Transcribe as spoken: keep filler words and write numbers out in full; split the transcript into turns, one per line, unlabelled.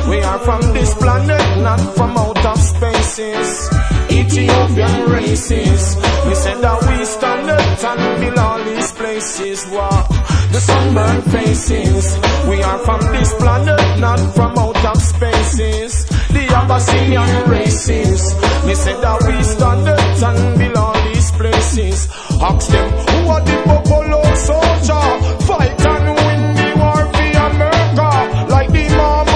We are from this planet, not from out of spaces. Ethiopian races. We said that we stand up and build all these places. Wow, the sunburned faces. We are from this planet, not from out of spaces. The Abyssinian races. We said that we stand up and build all these places. Ask them, who are the Buffalo Soldier?